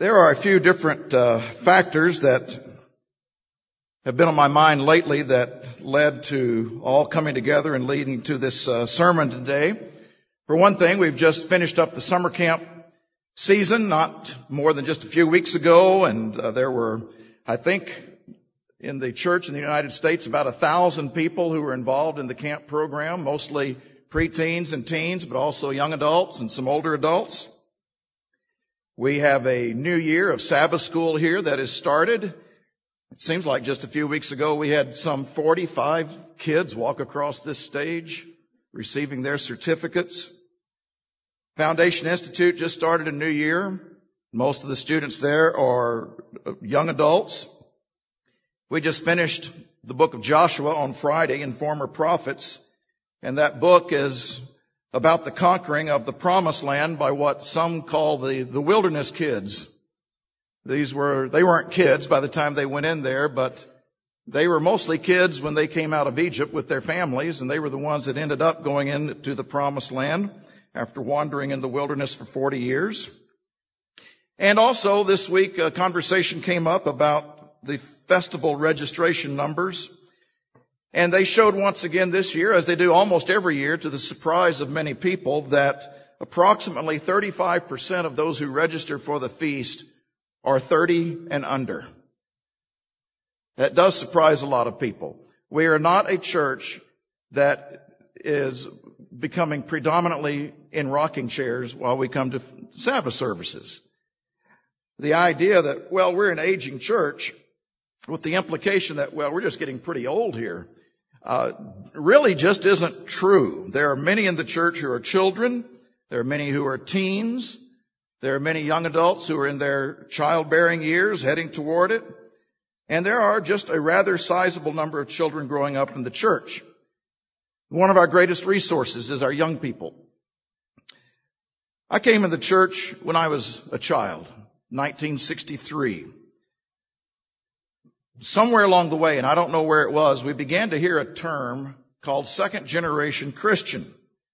There are a few different factors that have been on my mind lately that led to all coming together and leading to this sermon today. For one thing, we've just finished up the summer camp season, not more than just a few weeks ago, and there were, I think, in the church in the United States, about 1,000 people who were involved in the camp program, mostly preteens and teens, but also young adults and some older adults. We have a new year of Sabbath school here that has started. It seems like just a few weeks ago we had some 45 kids walk across this stage receiving their certificates. Foundation Institute just started a new year. Most of the students there are young adults. We just finished the book of Joshua on Friday in Former Prophets, and that book is about the conquering of the promised land by what some call the wilderness kids. They weren't kids by the time they went in there, but they were mostly kids when they came out of Egypt with their families, and they were the ones that ended up going into the promised land after wandering in the wilderness for 40 years. And also this week a conversation came up about the festival registration numbers. And they showed once again this year, as they do almost every year, to the surprise of many people, that approximately 35% of those who register for the feast are 30 and under. That does surprise a lot of people. We are not a church that is becoming predominantly in rocking chairs while we come to Sabbath services. The idea that, we're an aging church, with the implication that, we're just getting pretty old here, really just isn't true. There are many in the church who are children. There are many who are teens. There are many young adults who are in their childbearing years heading toward it. And there are just a rather sizable number of children growing up in the church. One of our greatest resources is our young people. I came in the church when I was a child, 1963. Somewhere along the way, and I don't know where it was, we began to hear a term called second generation Christian.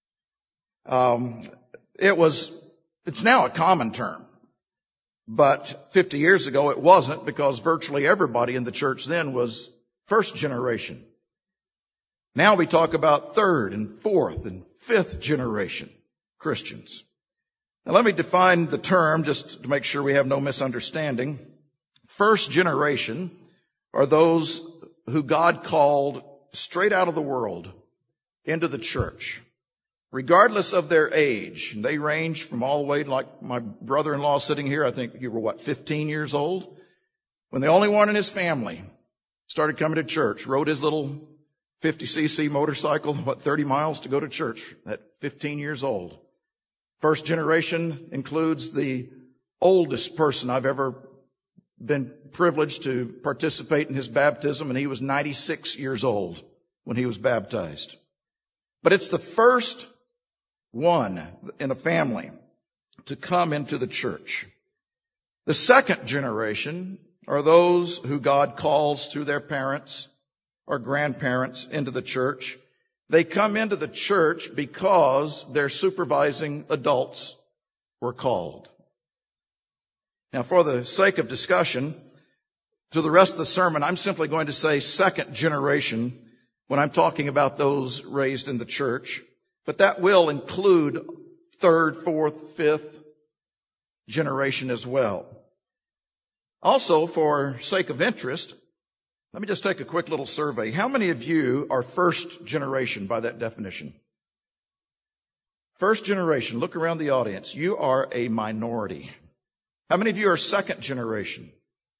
It's now a common term, but 50 years ago it wasn't, because virtually everybody in the church then was first generation. Now we talk about third and fourth and fifth generation Christians. Now let me define the term just to make sure we have no misunderstanding. First generation are those who God called straight out of the world into the church, regardless of their age. And they range from all the way, like my brother-in-law sitting here, I think you were 15 years old? When the only one in his family started coming to church, rode his little 50cc motorcycle, 30 miles to go to church at 15 years old. First generation includes the oldest person I've ever been privileged to participate in his baptism, and he was 96 years old when he was baptized. But it's the first one in a family to come into the church. The second generation are those who God calls through their parents or grandparents into the church. They come into the church because their supervising adults were called. Now, for the sake of discussion, to the rest of the sermon, I'm simply going to say second generation when I'm talking about those raised in the church. But that will include third, fourth, fifth generation as well. Also, for sake of interest, let me just take a quick little survey. How many of you are first generation by that definition? First generation. Look around the audience. You are a minority. How many of you are second generation?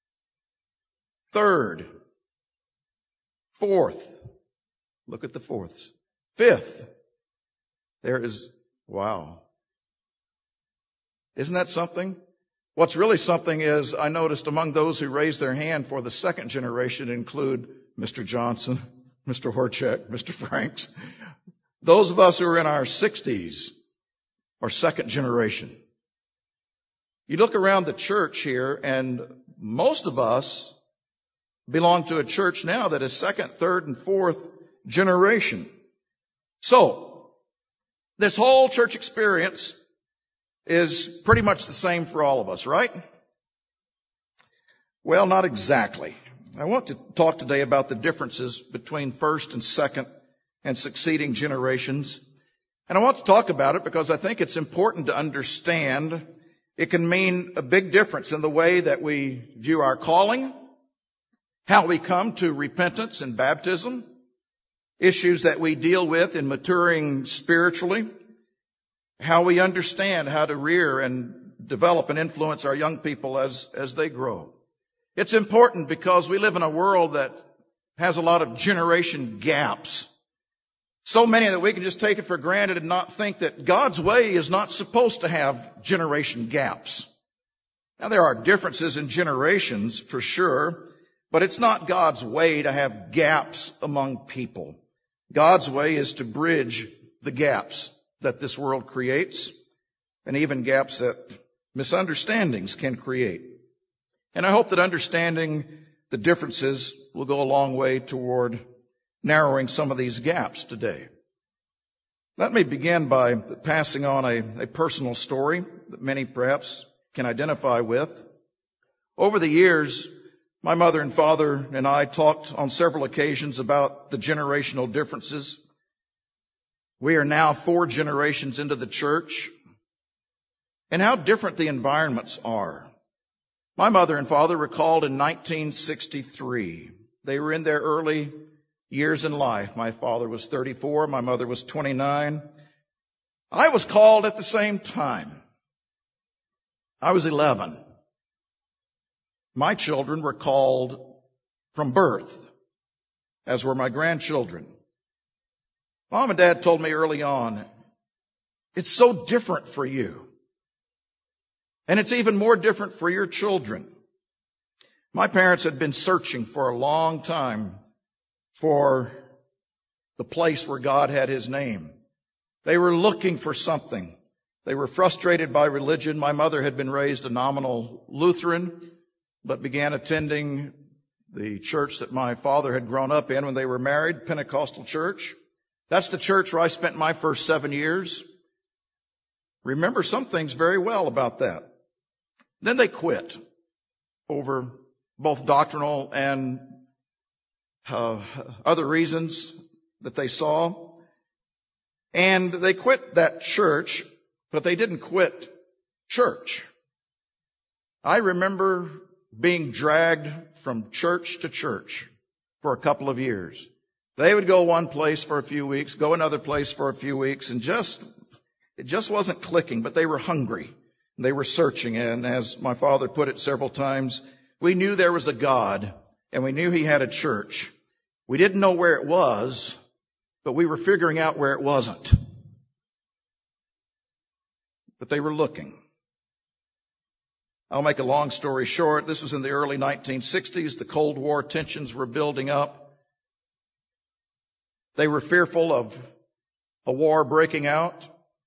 Third. Fourth. Look at the fourths. Fifth. Wow. Isn't that something? What's really something is I noticed among those who raised their hand for the second generation include Mr. Johnson, Mr. Horchek, Mr. Franks. Those of us who are in our 60s are second generation. You look around the church here, and most of us belong to a church now that is second, third, and fourth generation. So, this whole church experience is pretty much the same for all of us, right? Well, not exactly. I want to talk today about the differences between first and second and succeeding generations. And I want to talk about it because I think it's important to understand it can mean a big difference in the way that we view our calling, how we come to repentance and baptism, issues that we deal with in maturing spiritually, how we understand how to rear and develop and influence our young people as they grow. It's important because we live in a world that has a lot of generation gaps. So many that we can just take it for granted and not think that God's way is not supposed to have generation gaps. Now, there are differences in generations for sure, but it's not God's way to have gaps among people. God's way is to bridge the gaps that this world creates, and even gaps that misunderstandings can create. And I hope that understanding the differences will go a long way toward narrowing some of these gaps today. Let me begin by passing on a personal story that many perhaps can identify with. Over the years, my mother and father and I talked on several occasions about the generational differences. We are now 4 generations into the church, and how different the environments are. My mother and father were called in 1963. They were in their early years in life. My father was 34, my mother was 29. I was called at the same time. I was 11. My children were called from birth, as were my grandchildren. Mom and Dad told me early on, it's so different for you. And it's even more different for your children. My parents had been searching for a long time for the place where God had His name. They were looking for something. They were frustrated by religion. My mother had been raised a nominal Lutheran, but began attending the church that my father had grown up in when they were married, Pentecostal church. That's the church where I spent my first 7 years. Remember some things very well about that. Then they quit over both doctrinal and other reasons that they saw. And they quit that church, but they didn't quit church. I remember being dragged from church to church for a couple of years. They would go one place for a few weeks, go another place for a few weeks, and it just wasn't clicking, but they were hungry. They were searching, and as my father put it several times, we knew there was a God, and we knew He had a church. We didn't know where it was, but we were figuring out where it wasn't. But they were looking. I'll make a long story short. This was in the early 1960s. The Cold War tensions were building up. They were fearful of a war breaking out,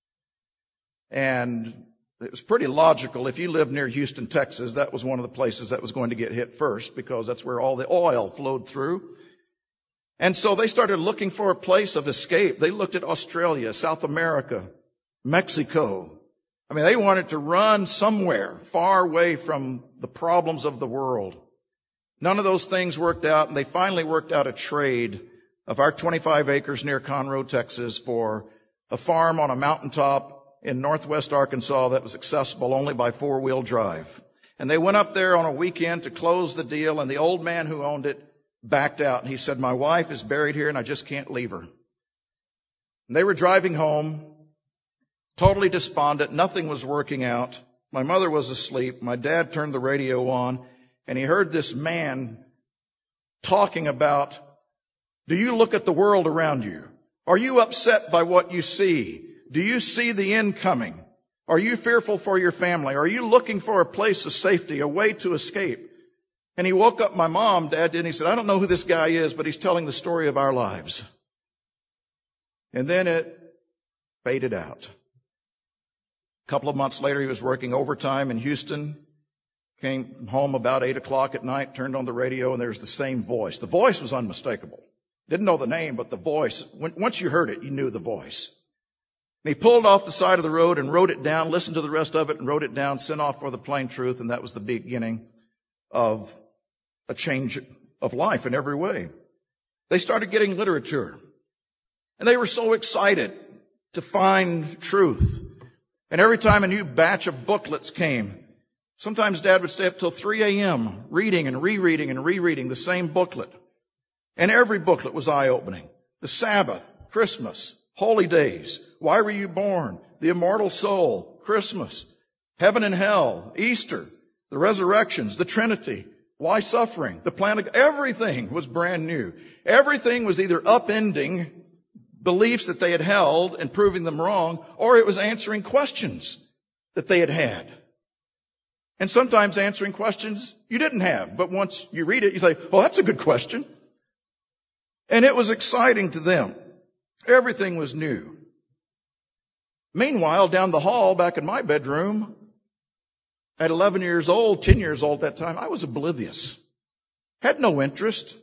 and it was pretty logical. If you lived near Houston, Texas, that was one of the places that was going to get hit first because that's where all the oil flowed through. And so they started looking for a place of escape. They looked at Australia, South America, Mexico. I mean, they wanted to run somewhere far away from the problems of the world. None of those things worked out, and they finally worked out a trade of our 25 acres near Conroe, Texas, for a farm on a mountaintop in northwest Arkansas that was accessible only by 4-wheel drive. And they went up there on a weekend to close the deal, and the old man who owned it backed out. And he said, my wife is buried here and I just can't leave her. And they were driving home, totally despondent. Nothing was working out. My mother was asleep. My dad turned the radio on, and he heard this man talking about, do you look at the world around you? Are you upset by what you see? Do you see the end coming? Are you fearful for your family? Are you looking for a place of safety, a way to escape? And he woke up my mom, Dad did, and he said, I don't know who this guy is, but he's telling the story of our lives. And then it faded out. A couple of months later, he was working overtime in Houston, came home about 8 o'clock at night, turned on the radio, and there's the same voice. The voice was unmistakable. Didn't know the name, but the voice, once you heard it, you knew the voice. And he pulled off the side of the road and wrote it down, listened to the rest of it and wrote it down, sent off for the plain truth, and that was the beginning of a change of life in every way. They started getting literature. And they were so excited to find truth. And every time a new batch of booklets came, sometimes Dad would stay up till 3 a.m. reading and rereading the same booklet. And every booklet was eye-opening. The Sabbath, Christmas, holy days, why were you born, the immortal soul, Christmas, heaven and hell, Easter, the resurrections, the Trinity, why suffering, the plan of, everything was brand new. Everything was either upending beliefs that they had held and proving them wrong, or it was answering questions that they had had. And sometimes answering questions you didn't have, but once you read it, you say, well, that's a good question. And it was exciting to them. Everything was new. Meanwhile, down the hall, back in my bedroom, at 11 years old, 10 years old at that time, I was oblivious. Had no interest.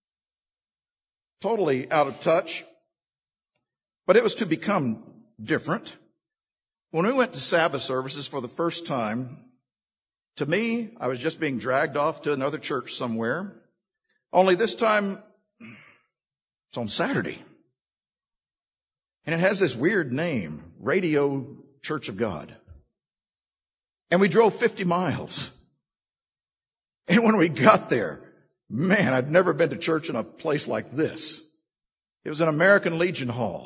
Totally out of touch. But it was to become different. When we went to Sabbath services for the first time, to me, I was just being dragged off to another church somewhere. Only this time, it's on Saturday. And it has this weird name, Radio Church of God. And we drove 50 miles. And when we got there, man, I'd never been to church in a place like this. It was an American Legion Hall.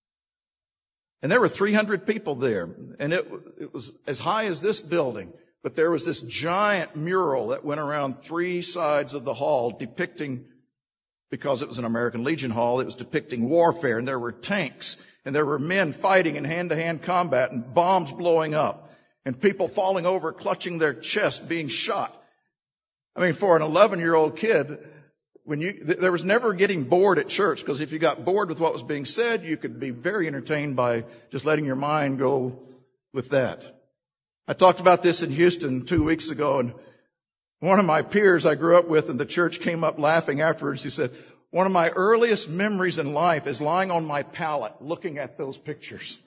And there were 300 people there. And it was as high as this building. But there was this giant mural that went around 3 sides of the hall depicting, because it was an American Legion Hall, it was depicting warfare. And there were tanks. And there were men fighting in hand-to-hand combat and bombs blowing up. And people falling over, clutching their chest, being shot. I mean, for an 11-year-old kid, there was never getting bored at church, because if you got bored with what was being said, you could be very entertained by just letting your mind go with that. I talked about this in Houston 2 weeks ago, and one of my peers I grew up with in the church came up laughing afterwards. He said, one of my earliest memories in life is lying on my pallet looking at those pictures.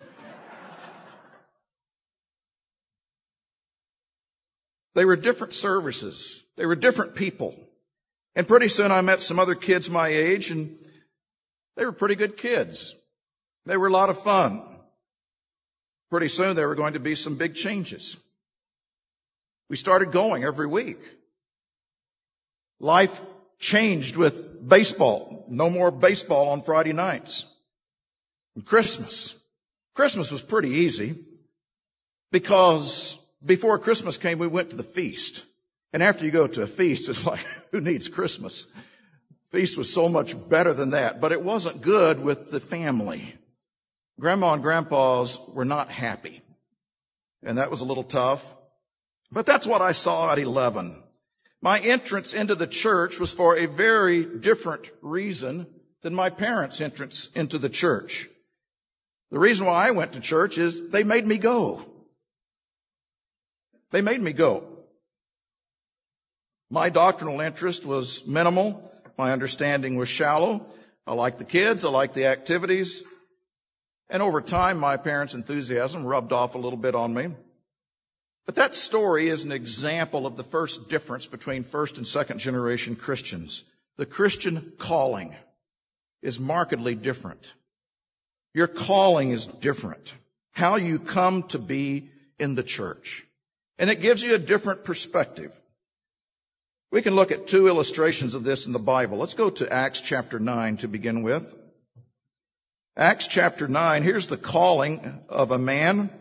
They were different services. They were different people. And pretty soon I met some other kids my age, and they were pretty good kids. They were a lot of fun. Pretty soon there were going to be some big changes. We started going every week. Life changed with baseball. No more baseball on Friday nights. And Christmas. Christmas was pretty easy, because before Christmas came, we went to the feast. And after you go to a feast, it's like, who needs Christmas? Feast was so much better than that, but it wasn't good with the family. Grandma and grandpas were not happy. And that was a little tough. But that's what I saw at 11. My entrance into the church was for a very different reason than my parents' entrance into the church. The reason why I went to church is they made me go. They made me go. My doctrinal interest was minimal. My understanding was shallow. I liked the kids. I liked the activities. And over time, my parents' enthusiasm rubbed off a little bit on me. But that story is an example of the first difference between first and second generation Christians. The Christian calling is markedly different. Your calling is different. How you come to be in the church. And it gives you a different perspective. We can look at 2 illustrations of this in the Bible. Let's go to Acts chapter 9 to begin with. Acts chapter 9, here's the calling of a man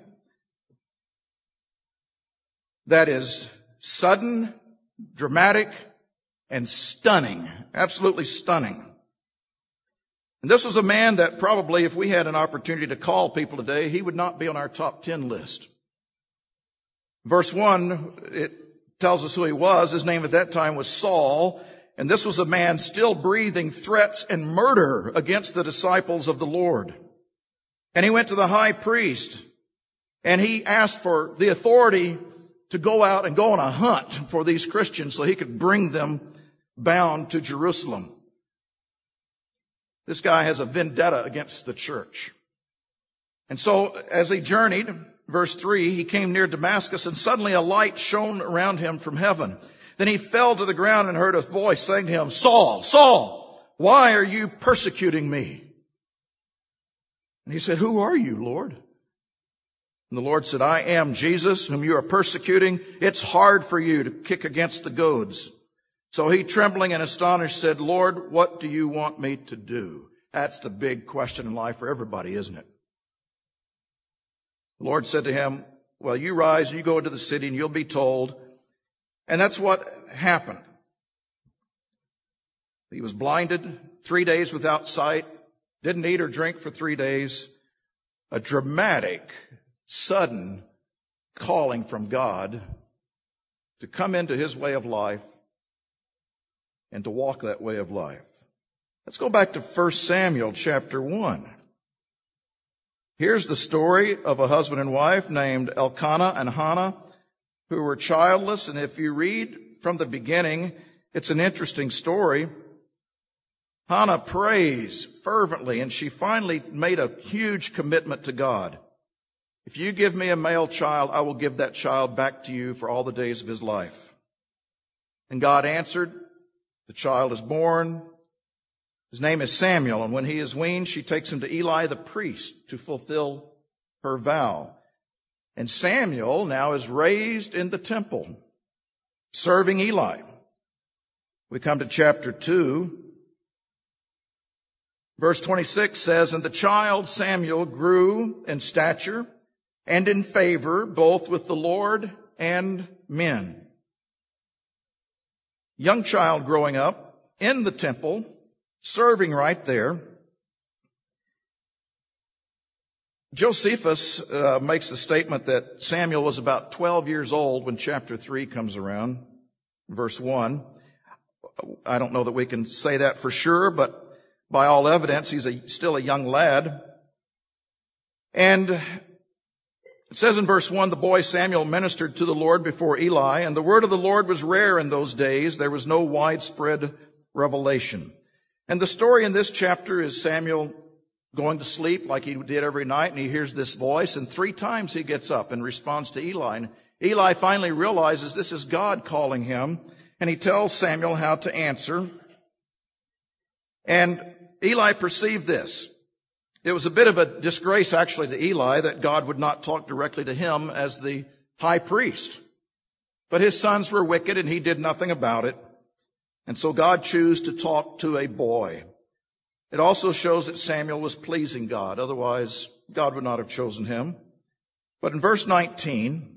that is sudden, dramatic, and stunning. Absolutely stunning. And this was a man that probably, if we had an opportunity to call people today, he would not be on our top 10 list. Verse 1, it tells us who he was. His name at that time was Saul. And this was a man still breathing threats and murder against the disciples of the Lord. And he went to the high priest, and he asked for the authority to go out and go on a hunt for these Christians so he could bring them bound to Jerusalem. This guy has a vendetta against the church. And so as he journeyed, verse 3, he came near Damascus, and suddenly a light shone around him from heaven. Then he fell to the ground and heard a voice saying to him, Saul, Saul, why are you persecuting me? And he said, who are you, Lord? And the Lord said, I am Jesus, whom you are persecuting. It's hard for you to kick against the goads. So he, trembling and astonished, said, Lord, what do you want me to do? That's the big question in life for everybody, isn't it? The Lord said to him, well, you rise and you go into the city and you'll be told. And that's what happened. He was blinded, 3 days without sight, didn't eat or drink for 3 days. A dramatic, sudden calling from God to come into his way of life and to walk that way of life. Let's go back to 1 Samuel chapter 1. Here's the story of a husband and wife named Elkanah and Hannah who were childless. And if you read from the beginning, it's an interesting story. Hannah prays fervently, and she finally made a huge commitment to God. If you give me a male child, I will give that child back to you for all the days of his life. And God answered. The child is born. His name is Samuel, and when he is weaned, she takes him to Eli the priest to fulfill her vow. And Samuel now is raised in the temple, serving Eli. We come to chapter 2. Verse 26 says, and the child Samuel grew in stature and in favor, both with the Lord and men. Young child growing up in the temple, serving right there. Josephus makes the statement that Samuel was about 12 years old when chapter 3 comes around, verse 1. I don't know that we can say that for sure, but by all evidence, he's still a young lad. And it says in verse 1, the boy Samuel ministered to the Lord before Eli, and the word of the Lord was rare in those days. There was no widespread revelation. And the story in this chapter is Samuel going to sleep like he did every night, and he hears this voice, and 3 times he gets up and responds to Eli. And Eli finally realizes this is God calling him, and he tells Samuel how to answer. And Eli perceived this. It was a bit of a disgrace, actually, to Eli that God would not talk directly to him as the high priest. But his sons were wicked, and he did nothing about it. And so God chose to talk to a boy. It also shows that Samuel was pleasing God. Otherwise, God would not have chosen him. But in verse 19,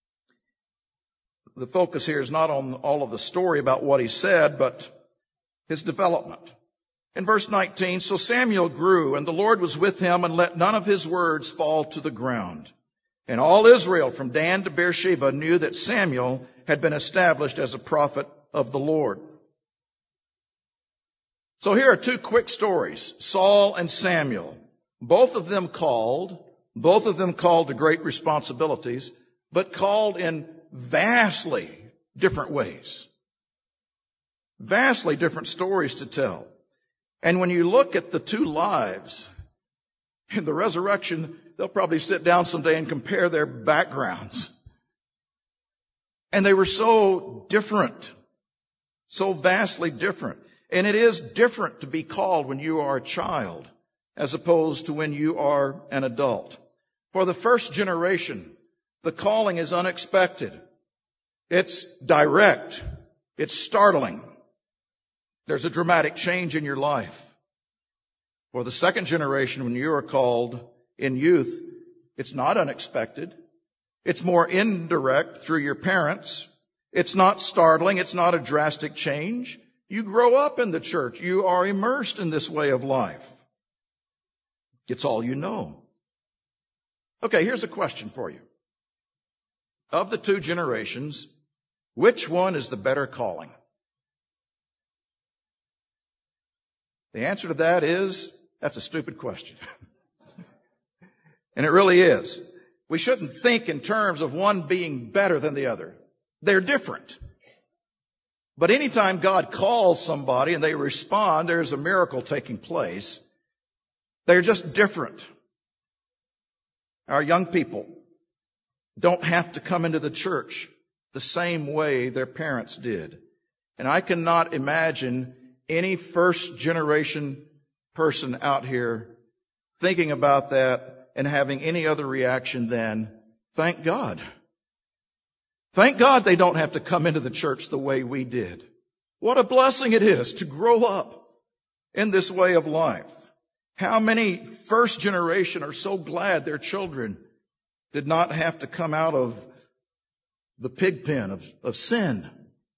the focus here is not on all of the story about what he said, but his development. In verse 19, so Samuel grew, and the Lord was with him, and let none of his words fall to the ground. And all Israel from Dan to Beersheba knew that Samuel had been established as a prophet of the Lord. So here are 2 quick stories, Saul and Samuel. Both of them called to great responsibilities, but called in vastly different ways. Vastly different stories to tell. And when you look at the 2 lives in the resurrection, they'll probably sit down someday and compare their backgrounds. And they were so different, so vastly different. And it is different to be called when you are a child as opposed to when you are an adult. For the first generation, the calling is unexpected. It's direct. It's startling. There's a dramatic change in your life. For the second generation, when you are called in youth, it's not unexpected. It's more indirect through your parents. It's not startling. It's not a drastic change. You grow up in the church. You are immersed in this way of life. It's all you know. Okay, here's a question for you. Of the 2 generations, which one is the better calling? The answer to that is, that's a stupid question. And it really is. We shouldn't think in terms of one being better than the other. They're different. But anytime God calls somebody and they respond, there's a miracle taking place. They're just different. Our young people don't have to come into the church the same way their parents did. And I cannot imagine any first generation person out here thinking about that and having any other reaction than, thank God. Thank God they don't have to come into the church the way we did. What a blessing it is to grow up in this way of life. How many first generation are so glad their children did not have to come out of the pig pen of sin,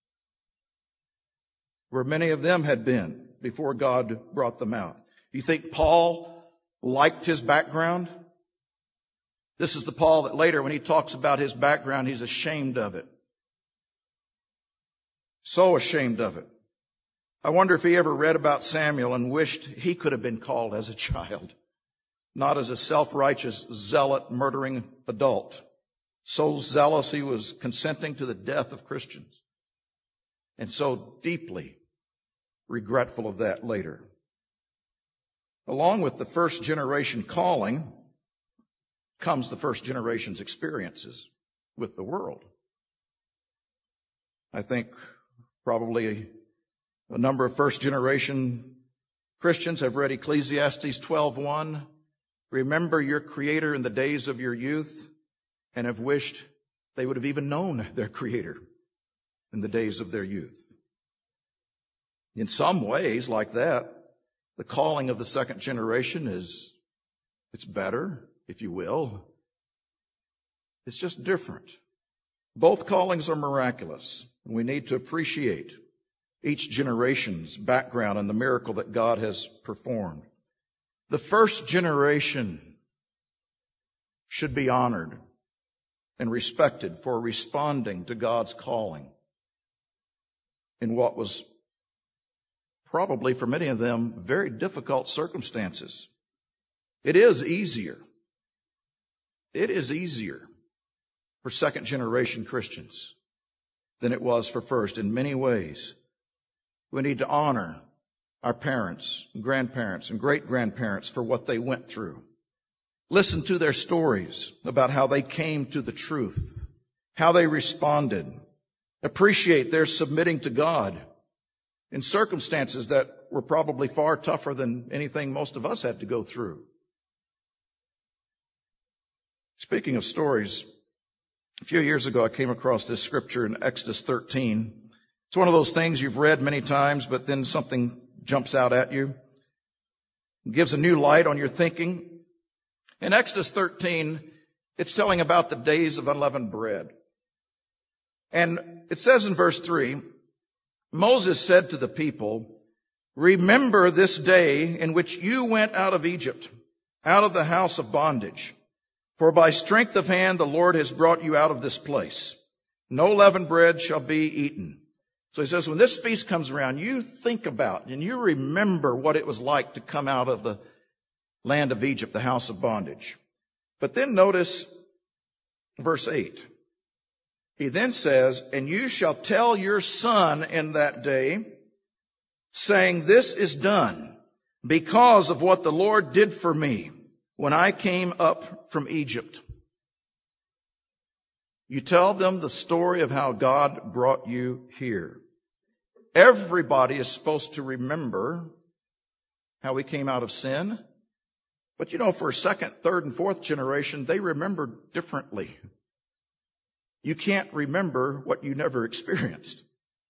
where many of them had been before God brought them out. You think Paul liked his background? This is the Paul that later, when he talks about his background, he's ashamed of it. So ashamed of it. I wonder if he ever read about Samuel and wished he could have been called as a child, not as a self-righteous, zealot, murdering adult. So zealous he was consenting to the death of Christians. And so deeply regretful of that later. Along with the first generation calling comes the first generation's experiences with the world. I think probably a number of first generation Christians have read Ecclesiastes 12:1. Remember your Creator in the days of your youth, and have wished they would have even known their Creator in the days of their youth. In some ways like that, the calling of the second generation it's better, if you will. It's just different. Both callings are miraculous, and we need to appreciate each generation's background and the miracle that God has performed. The first generation should be honored and respected for responding to God's calling in what was probably for many of them very difficult circumstances. It is easier for second generation Christians than it was for first in many ways. We need to honor our parents, grandparents, and great-grandparents for what they went through. Listen to their stories about how they came to the truth, how they responded. Appreciate their submitting to God in circumstances that were probably far tougher than anything most of us had to go through. Speaking of stories, a few years ago I came across this scripture in Exodus 13. It's one of those things you've read many times, but then something jumps out at you. It gives a new light on your thinking. In Exodus 13, it's telling about the days of unleavened bread. And it says in verse 3, Moses said to the people, remember this day in which you went out of Egypt, out of the house of bondage. For by strength of hand the Lord has brought you out of this place. No leavened bread shall be eaten. So he says, when this feast comes around, you think about and you remember what it was like to come out of the land of Egypt, the house of bondage. But then notice verse 8. He then says, and you shall tell your son in that day, saying, this is done because of what the Lord did for me when I came up from Egypt. You tell them the story of how God brought you here. Everybody is supposed to remember how we came out of sin. But for second, third, and fourth generation, they remember differently. You can't remember what you never experienced.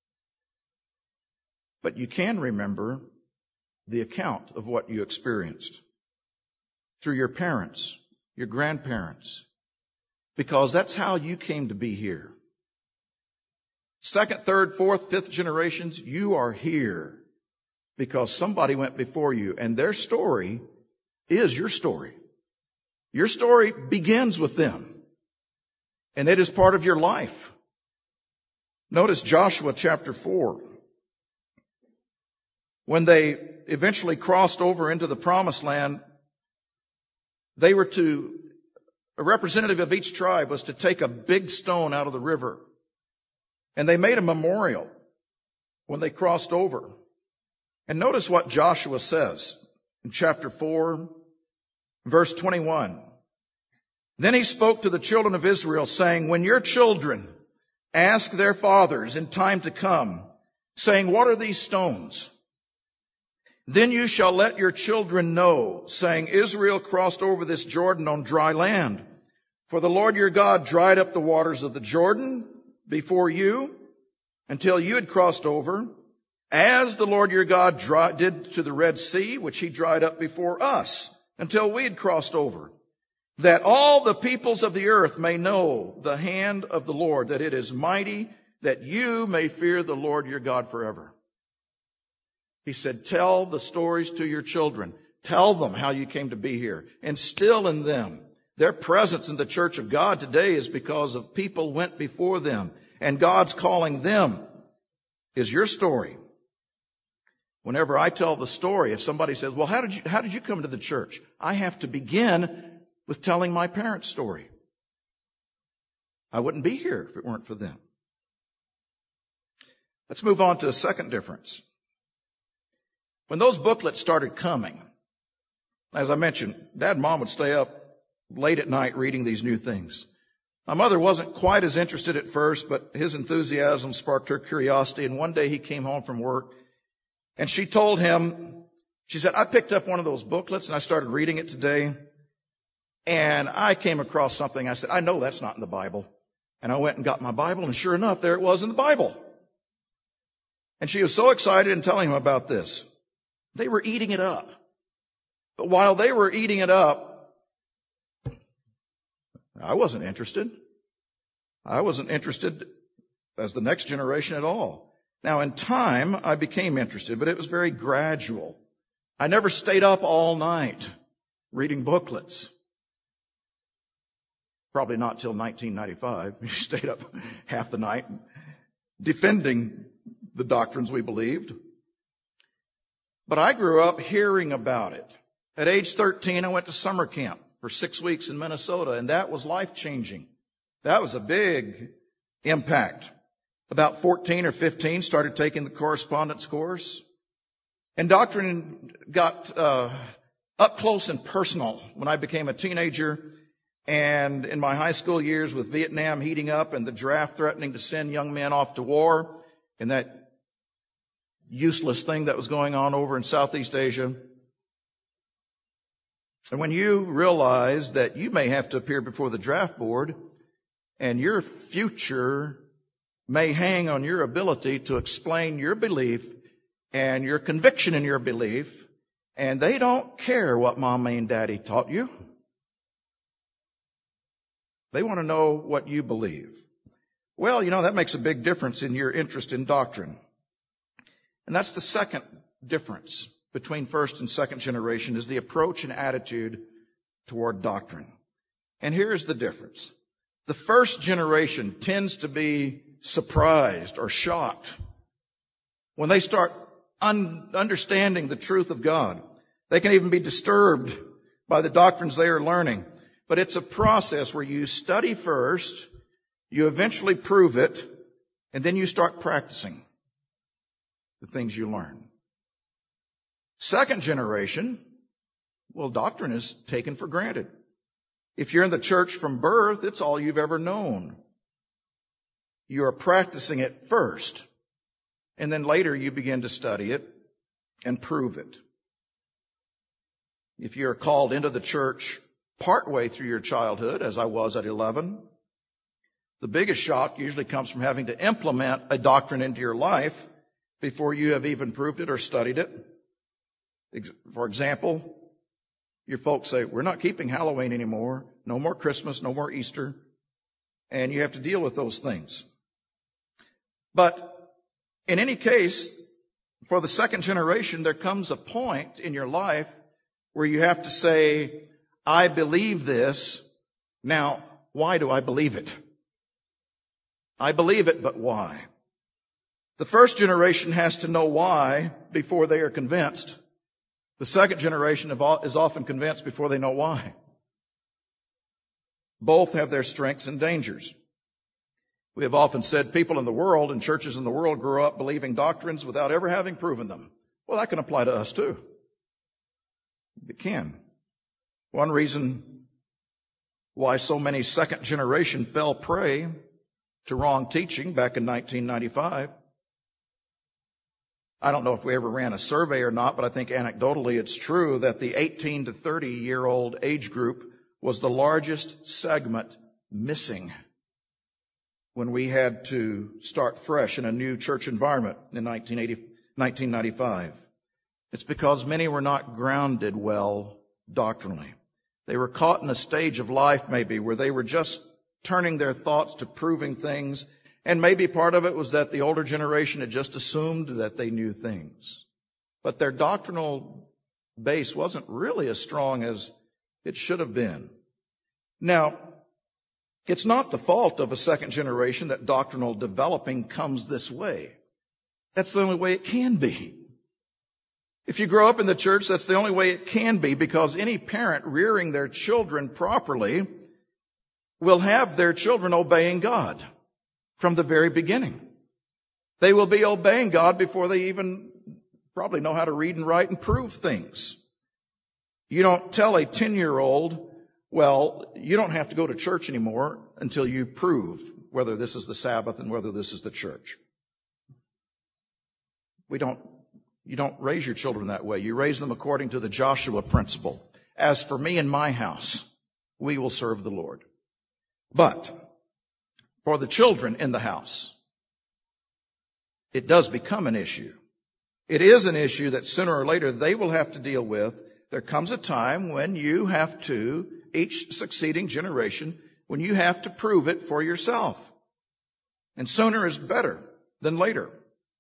But you can remember the account of what you experienced through your parents, your grandparents, because that's how you came to be here. Second, third, fourth, fifth generations, you are here because somebody went before you, and their story is your story. Your story begins with them, and it is part of your life. Notice Joshua chapter 4. When they eventually crossed over into the promised land, a representative of each tribe was to take a big stone out of the river. And they made a memorial when they crossed over. And notice what Joshua says in chapter 4, verse 21. Then he spoke to the children of Israel, saying, when your children ask their fathers in time to come, saying, what are these stones? Then you shall let your children know, saying, Israel crossed over this Jordan on dry land. For the Lord your God dried up the waters of the Jordan before you until you had crossed over, as the Lord your God did to the Red Sea, which he dried up before us until we had crossed over, that all the peoples of the earth may know the hand of the Lord, that it is mighty, that you may fear the Lord your God forever. He said, tell the stories to your children. Tell them how you came to be here. Instill in them. Their presence in the church of God today is because of people went before them. And God's calling them is your story. Whenever I tell the story, if somebody says, well, how did you come to the church? I have to begin with telling my parents' story. I wouldn't be here if it weren't for them. Let's move on to a second difference. When those booklets started coming, as I mentioned, Dad and Mom would stay up late at night reading these new things. My mother wasn't quite as interested at first, but his enthusiasm sparked her curiosity. And one day he came home from work and she told him, she said, I picked up one of those booklets and I started reading it today. And I came across something. I said, I know that's not in the Bible. And I went and got my Bible, and sure enough, there it was in the Bible. And she was so excited in telling him about this. They were eating it up. But while they were eating it up, I wasn't interested. I wasn't interested as the next generation at all. Now, in time, I became interested, but it was very gradual. I never stayed up all night reading booklets. Probably not till 1995. We stayed up half the night defending the doctrines we believed. But I grew up hearing about it. At age 13, I went to summer camp for 6 weeks in Minnesota, and that was life-changing. That was a big impact. About 14 or 15, started taking the correspondence course. And doctrine got up close and personal when I became a teenager. And in my high school years, with Vietnam heating up and the draft threatening to send young men off to war, and that useless thing that was going on over in Southeast Asia. And when you realize that you may have to appear before the draft board and your future may hang on your ability to explain your belief and your conviction in your belief, and they don't care what Mommy and Daddy taught you. They want to know what you believe. Well, that makes a big difference in your interest in doctrine. And that's the second difference between first and second generation, is the approach and attitude toward doctrine. And here's the difference. The first generation tends to be surprised or shocked when they start understanding the truth of God. They can even be disturbed by the doctrines they are learning. But it's a process where you study first, you eventually prove it, and then you start practicing the things you learn. Second generation, well, doctrine is taken for granted. If you're in the church from birth, it's all you've ever known. You're practicing it first, and then later you begin to study it and prove it. If you're called into the church partway through your childhood, as I was at 11, the biggest shock usually comes from having to implement a doctrine into your life before you have even proved it or studied it. For example, your folks say, we're not keeping Halloween anymore, no more Christmas, no more Easter, and you have to deal with those things. But in any case, for the second generation, there comes a point in your life where you have to say, I believe this. Now, why do I believe it? I believe it, but why? The first generation has to know why before they are convinced. The second generation is often convinced before they know why. Both have their strengths and dangers. We have often said people in the world and churches in the world grow up believing doctrines without ever having proven them. Well, that can apply to us too. It can. One reason why so many second generation fell prey to wrong teaching back in 1995. I don't know if we ever ran a survey or not, but I think anecdotally it's true that the 18 to 30-year-old age group was the largest segment missing when we had to start fresh in a new church environment in 1995. It's because many were not grounded well doctrinally. They were caught in a stage of life maybe where they were just turning their thoughts to proving things. And maybe part of it was that the older generation had just assumed that they knew things. But their doctrinal base wasn't really as strong as it should have been. Now, it's not the fault of a second generation that doctrinal developing comes this way. That's the only way it can be. If you grow up in the church, that's the only way it can be, because any parent rearing their children properly will have their children obeying God from the very beginning. They will be obeying God before they even probably know how to read and write and prove things. You don't tell a 10-year-old, well, you don't have to go to church anymore until you prove whether this is the Sabbath and whether this is the church. You don't raise your children that way. You raise them according to the Joshua principle. As for me and my house, we will serve the Lord. But for the children in the house, it does become an issue. It is an issue that sooner or later they will have to deal with. There comes a time when you have to, each succeeding generation, when you have to prove it for yourself. And sooner is better than later.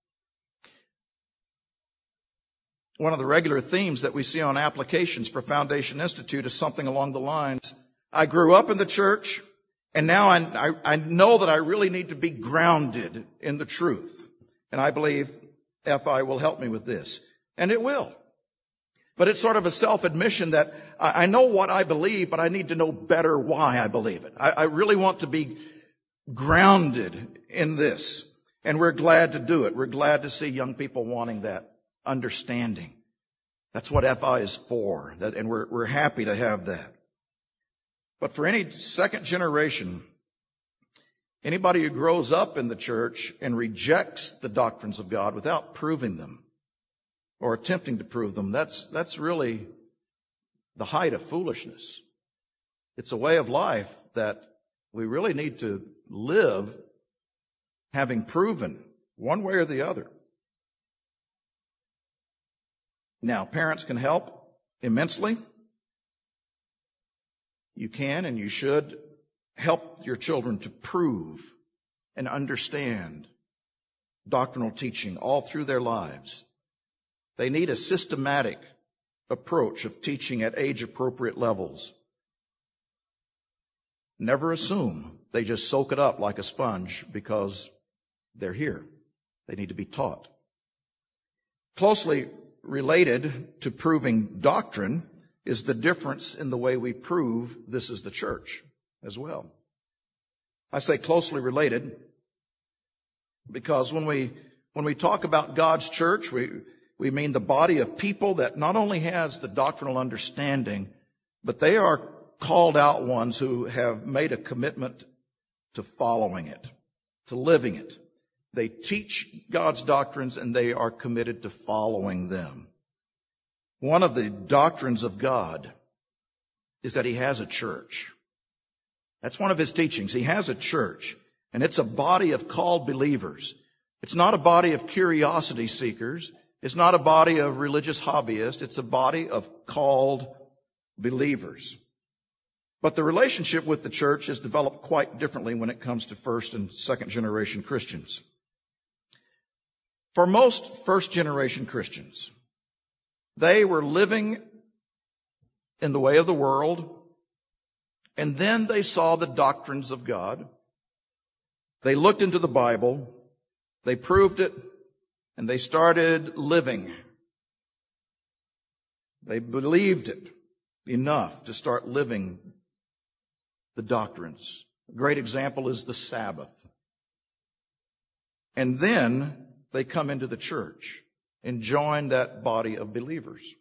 One of the regular themes that we see on applications for Foundation Institute is something along the lines, I grew up in the church, and now I know that I really need to be grounded in the truth. And I believe FI will help me with this. And it will. But it's sort of a self-admission that I know what I believe, but I need to know better why I believe it. I really want to be grounded in this. And we're glad to do it. We're glad to see young people wanting that understanding. That's what FI is for. And we're happy to have that. But for any second generation, anybody who grows up in the church and rejects the doctrines of God without proving them or attempting to prove them, that's really the height of foolishness. It's a way of life that we really need to live having proven one way or the other. Now, parents can help immensely. You can and you should help your children to prove and understand doctrinal teaching all through their lives. They need a systematic approach of teaching at age-appropriate levels. Never assume they just soak it up like a sponge because they're here. They need to be taught. Closely related to proving doctrine is the difference in the way we prove this is the church as well. I say closely related because when we talk about God's church, we mean the body of people that not only has the doctrinal understanding, but they are called out ones who have made a commitment to following it, to living it. They teach God's doctrines and they are committed to following them. One of the doctrines of God is that He has a church. That's one of His teachings. He has a church, and it's a body of called believers. It's not a body of curiosity seekers. It's not a body of religious hobbyists. It's a body of called believers. But the relationship with the church is developed quite differently when it comes to first and second generation Christians. For most first generation Christians, they were living in the way of the world, and then they saw the doctrines of God. They looked into the Bible, they proved it, and they started living. They believed it enough to start living the doctrines. A great example is the Sabbath. And then they come into the church and join that body of believers.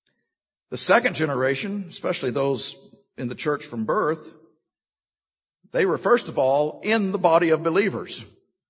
The second generation, especially those in the church from birth, They were, first of all, in the body of believers.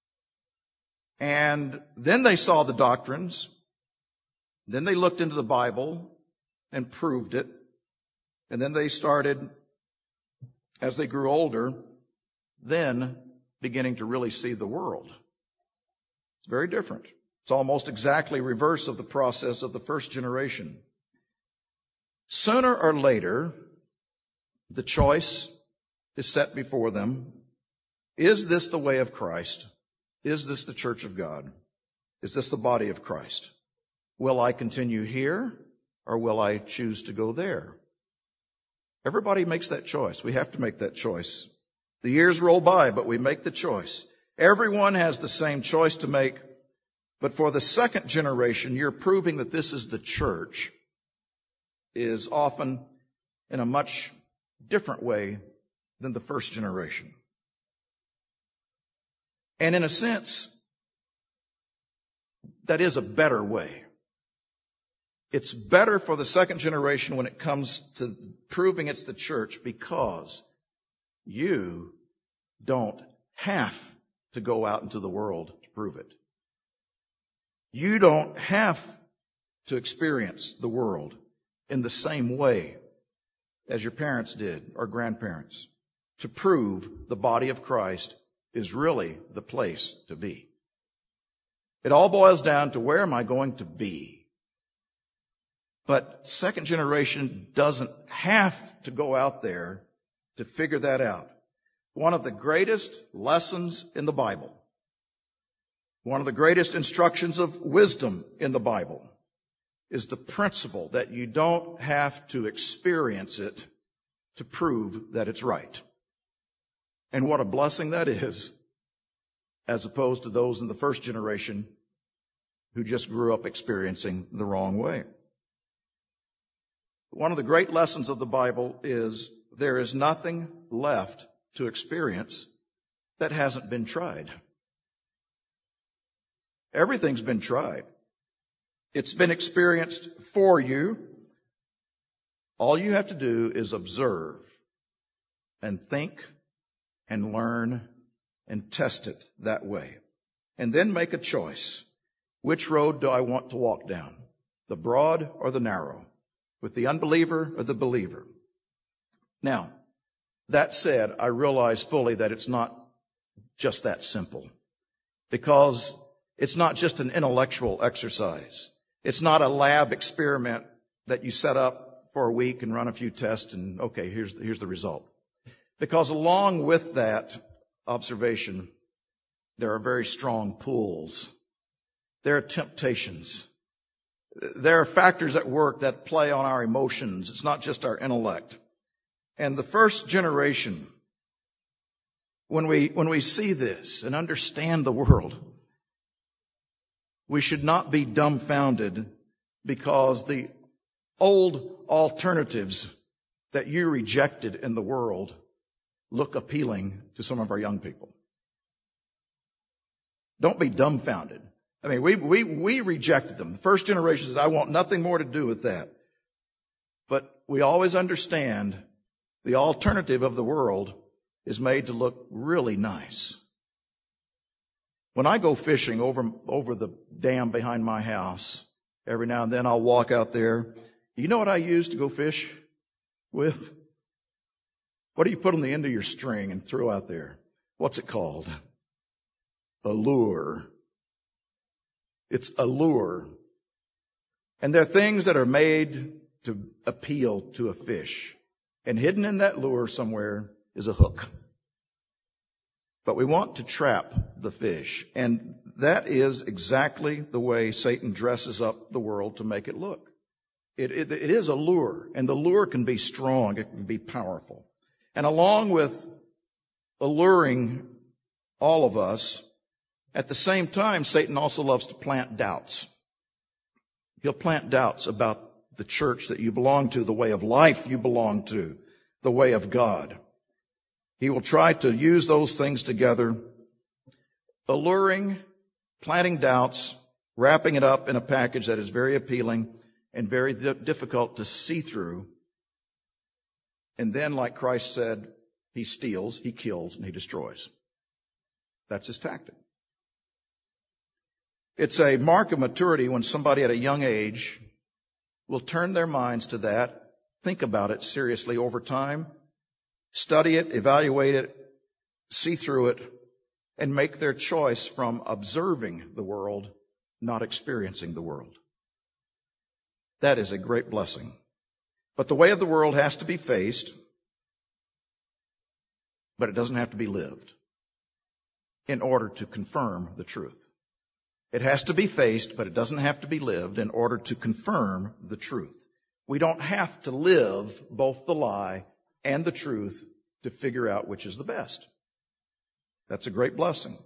And then they saw the doctrines. Then they looked into the Bible and proved it. And then they started, as they grew older, then beginning to really see the world. It's very different. It's almost exactly reverse of the process of the first generation. Sooner or later, the choice is set before them. Is this the way of Christ? Is this the church of God? Is this the body of Christ? Will I continue here or will I choose to go there? Everybody makes that choice. We have to make that choice. The years roll by, but we make the choice. Everyone has the same choice to make. But for the second generation, you're proving that this is the church is often in a much different way than the first generation. And in a sense, that is a better way. It's better for the second generation when it comes to proving it's the church because you don't have to go out into the world to prove it. You don't have to experience the world in the same way as your parents did or grandparents to prove the body of Christ is really the place to be. It all boils down to where am I going to be? But second generation doesn't have to go out there to figure that out. One of the greatest lessons in the Bible, one of the greatest instructions of wisdom in the Bible is the principle that you don't have to experience it to prove that it's right. And what a blessing that is, as opposed to those in the first generation who just grew up experiencing the wrong way. One of the great lessons of the Bible is there is nothing left to experience that hasn't been tried. Everything's been tried. It's been experienced for you. All you have to do is observe and think and learn and test it that way. And then make a choice. Which road do I want to walk down? The broad or the narrow? With the unbeliever or the believer? Now, that said, I realize fully that it's not just that simple. Because it's not just an intellectual exercise. It's not a lab experiment that you set up for a week and run a few tests and, okay, here's the result. Because along with that observation, there are very strong pulls. There are temptations. There are factors at work that play on our emotions. It's not just our intellect. And the first generation, when we see this and understand the world, we should not be dumbfounded because the old alternatives that you rejected in the world look appealing to some of our young people. Don't be dumbfounded. I mean, we rejected them. The first generation says, I want nothing more to do with that. But we always understand the alternative of the world is made to look really nice. When I go fishing over the dam behind my house, every now and then I'll walk out there. You know what I use to go fish with? What do you put on the end of your string and throw out there? What's it called? A lure. It's a lure. And they're things that are made to appeal to a fish. And hidden in that lure somewhere is a hook. But we want to trap the fish. And that is exactly the way Satan dresses up the world to make it look. It is a lure. And the lure can be strong. It can be powerful. And along with alluring all of us, at the same time, Satan also loves to plant doubts. He'll plant doubts about the church that you belong to, the way of life you belong to, the way of God. He will try to use those things together, alluring, planting doubts, wrapping it up in a package that is very appealing and very difficult to see through. And then, like Christ said, He steals, he kills, and he destroys. That's his tactic. It's a mark of maturity when somebody at a young age will turn their minds to that, think about it seriously over time, study it, evaluate it, see through it, and make their choice from observing the world, not experiencing the world. That is a great blessing. But the way of the world has to be faced, but it doesn't have to be lived in order to confirm the truth. It has to be faced, but it doesn't have to be lived in order to confirm the truth. We don't have to live both the lie and the truth to figure out which is the best. That's a great blessing.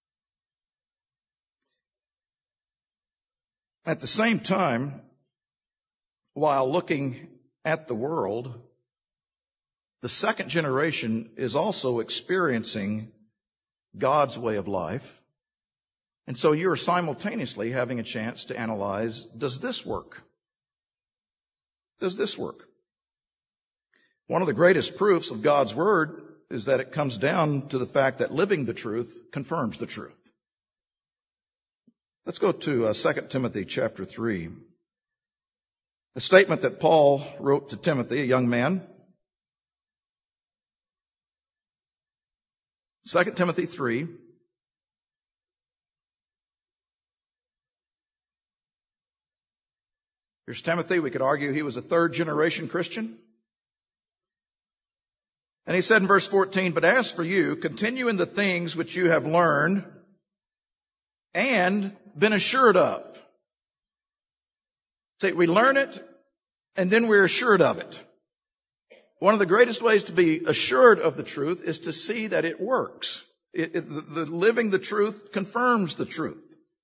At the same time, while looking at the world, the second generation is also experiencing God's way of life. And so you're simultaneously having a chance to analyze, does this work? Does this work? One of the greatest proofs of God's Word is that it comes down to the fact that living the truth confirms the truth. Let's go to 2 Timothy chapter 3. A statement that Paul wrote to Timothy, a young man. 2 Timothy 3. Here's Timothy. We could argue he was a third generation Christian. And he said in verse 14, "But as for you, continue in the things which you have learned and been assured of." See, we learn it and then we're assured of it. One of the greatest ways to be assured of the truth is to see that it works. The living the truth confirms the truth.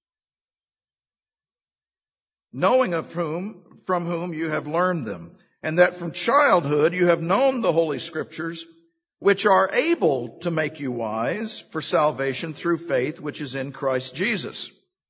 Knowing from whom you have learned them, and that from childhood you have known the Holy Scriptures, which are able to make you wise for salvation through faith which is in Christ Jesus.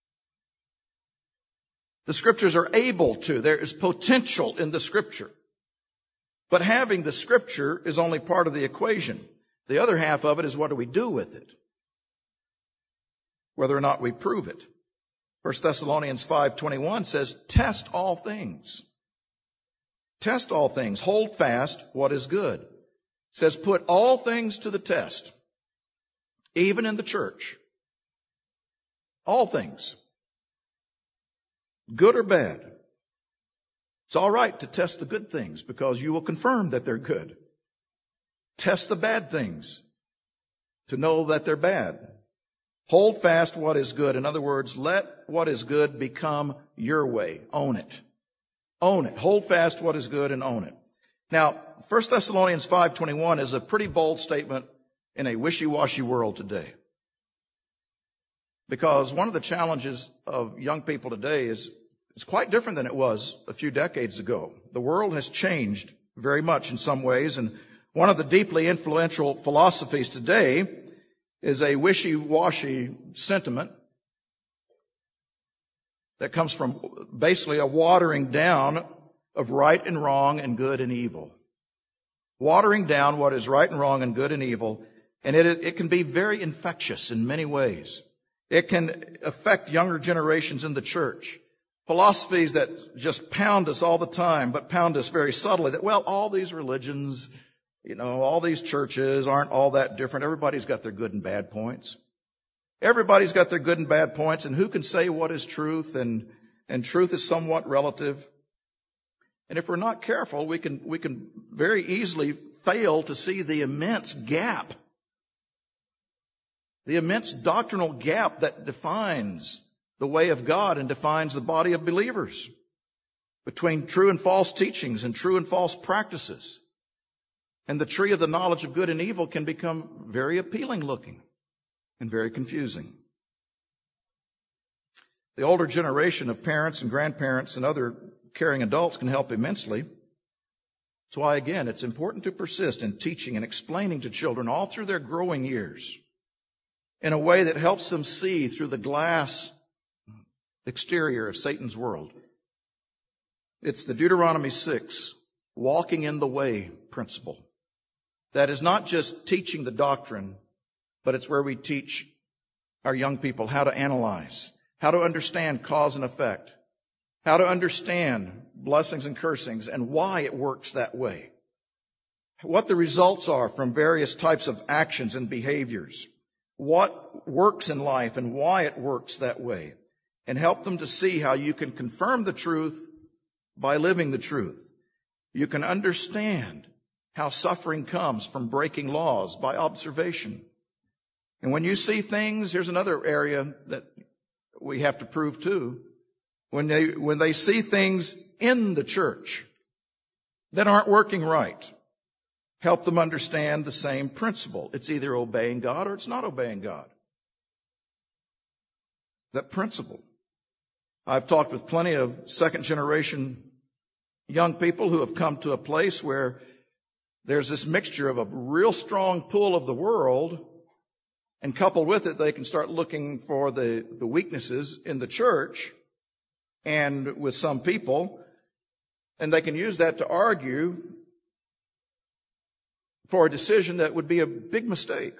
The Scriptures are able to. There is potential in the Scripture. But having the Scripture is only part of the equation. The other half of it is, what do we do with it? Whether or not we prove it. 1 Thessalonians 5:21 says, test all things. Test all things. Hold fast what is good. It says, put all things to the test. Even in the church. All things. Good or bad. It's all right to test the good things because you will confirm that they're good. Test the bad things to know that they're bad. Hold fast what is good. In other words, let what is good become your way. Own it. Own it. Hold fast what is good and own it. Now, 1 Thessalonians 5:21 is a pretty bold statement in a wishy-washy world today. Because one of the challenges of young people today is it's quite different than it was a few decades ago. The world has changed very much in some ways, and one of the deeply influential philosophies today is a wishy-washy sentiment that comes from basically a watering down of right and wrong and good and evil. Watering down what is right and wrong and good and evil, and it can be very infectious in many ways. It can affect younger generations in the church. Philosophies that just pound us all the time, but pound us very subtly that, well, all these religions, all these churches aren't all that different. Everybody's got their good and bad points. Everybody's got their good and bad points, and who can say what is truth? And truth is somewhat relative. And if we're not careful, we can very easily fail to see the immense gap, the immense doctrinal gap that defines the way of God and defines the body of believers between true and false teachings and true and false practices. And the tree of the knowledge of good and evil can become very appealing looking and very confusing. The older generation of parents and grandparents and other caring adults can help immensely. That's why, again, it's important to persist in teaching and explaining to children all through their growing years in a way that helps them see through the glass exterior of Satan's world. It's the Deuteronomy 6, walking in the way principle that is not just teaching the doctrine, but it's where we teach our young people how to analyze, how to understand cause and effect, how to understand blessings and cursings and why it works that way, what the results are from various types of actions and behaviors, what works in life and why it works that way, and help them to see how you can confirm the truth by living the truth. You can understand how suffering comes from breaking laws by observation. And when you see things, here's another area that we have to prove too. When they see things in the church that aren't working right, help them understand the same principle. It's either obeying God or it's not obeying God. That principle. I've talked with plenty of second generation young people who have come to a place where there's this mixture of a real strong pull of the world, and coupled with it, they can start looking for the weaknesses in the church and with some people, and they can use that to argue for a decision that would be a big mistake.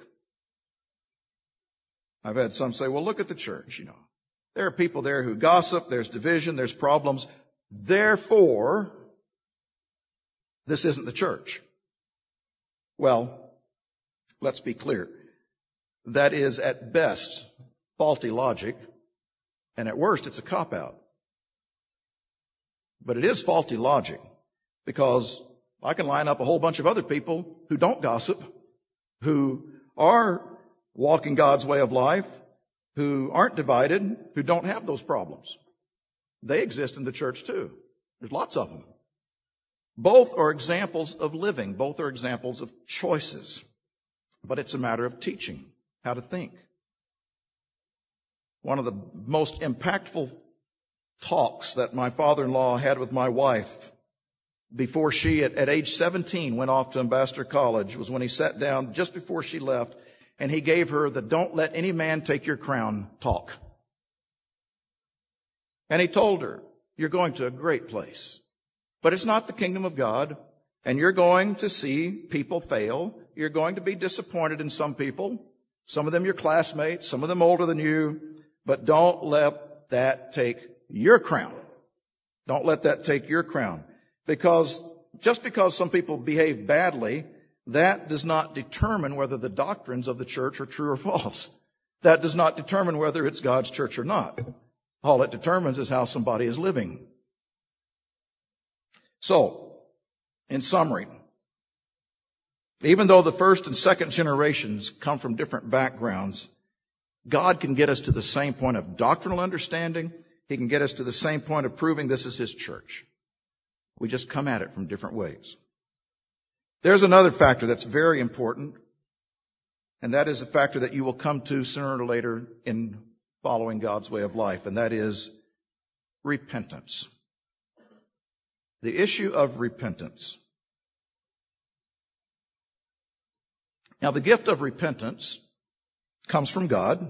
I've had some say, well, look at the church, There are people there who gossip, there's division, there's problems. Therefore, this isn't the church. Well, let's be clear. That is at best faulty logic, and at worst it's a cop-out. But it is faulty logic, because I can line up a whole bunch of other people who don't gossip, who are walking God's way of life, who aren't divided, who don't have those problems. They exist in the church too. There's lots of them. Both are examples of living. Both are examples of choices. But it's a matter of teaching how to think. One of the most impactful talks that my father-in-law had with my wife before she, at age 17, went off to Ambassador College was when he sat down just before she left, and he gave her the "don't let any man take your crown" talk. And he told her, you're going to a great place, but it's not the kingdom of God, and you're going to see people fail. You're going to be disappointed in some people, some of them your classmates, some of them older than you, but don't let that take your crown. Don't let that take your crown. Because just because some people behave badly, that does not determine whether the doctrines of the church are true or false. That does not determine whether it's God's church or not. All it determines is how somebody is living. So, in summary, even though the first and second generations come from different backgrounds, God can get us to the same point of doctrinal understanding. He can get us to the same point of proving this is His church. We just come at it from different ways. There's another factor that's very important, and that is a factor that you will come to sooner or later in following God's way of life, and that is repentance. The issue of repentance. Now, the gift of repentance comes from God,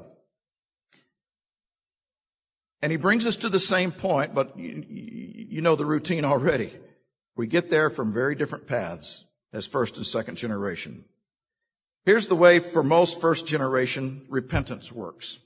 and He brings us to the same point, but you know the routine already. We get there from very different paths as first and second generation. Here's the way for most first generation repentance works.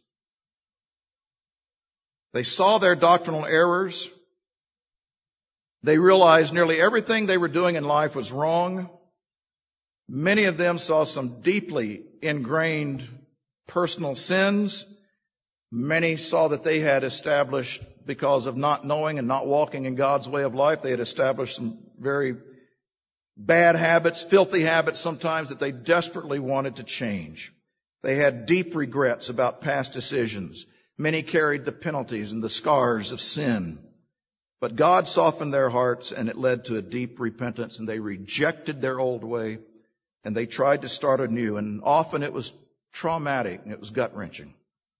They saw their doctrinal errors. They realized nearly everything they were doing in life was wrong. Many of them saw some deeply ingrained personal sins. Many saw that they had established, because of not knowing and not walking in God's way of life, they had established some very bad habits, filthy habits sometimes, that they desperately wanted to change. They had deep regrets about past decisions. Many carried the penalties and the scars of sin. But God softened their hearts, and it led to a deep repentance, and they rejected their old way, and they tried to start anew. And often it was traumatic, and it was gut-wrenching.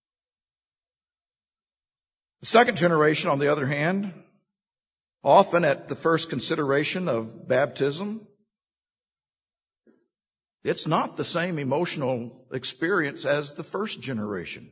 The second generation, on the other hand, often at the first consideration of baptism, it's not the same emotional experience as the first generation.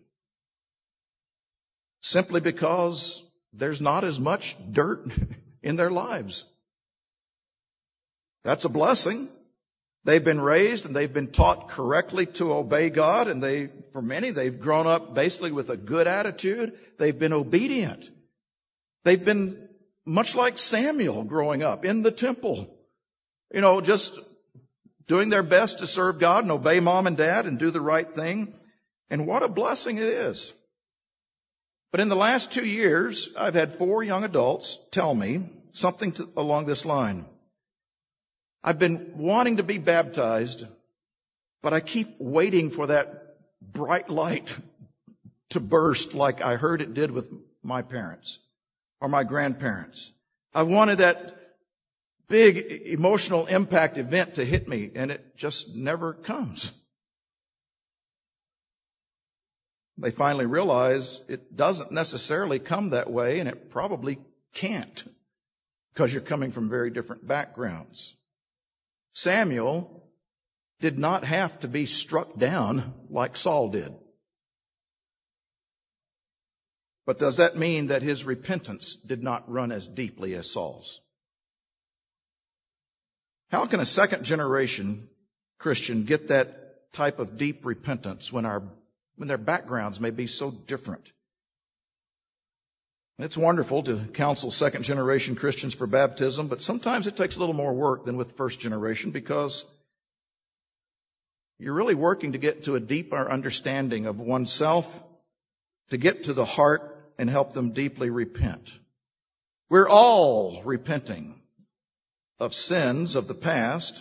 Simply because there's not as much dirt in their lives. That's a blessing. They've been raised and they've been taught correctly to obey God, and for many, they've grown up basically with a good attitude. They've been obedient. They've been much like Samuel growing up in the temple, just doing their best to serve God and obey mom and dad and do the right thing. And what a blessing it is. But in the last 2 years, I've had 4 young adults tell me something along this line. I've been wanting to be baptized, but I keep waiting for that bright light to burst like I heard it did with my parents or my grandparents. I wanted that big emotional impact event to hit me, and it just never comes. They finally realize it doesn't necessarily come that way, and it probably can't, because you're coming from very different backgrounds. Samuel did not have to be struck down like Saul did. But does that mean that his repentance did not run as deeply as Saul's? How can a second-generation Christian get that type of deep repentance when their backgrounds may be so different? It's wonderful to counsel second-generation Christians for baptism, but sometimes it takes a little more work than with first generation, because you're really working to get to a deeper understanding of oneself, to get to the heart and help them deeply repent. We're all repenting of sins of the past,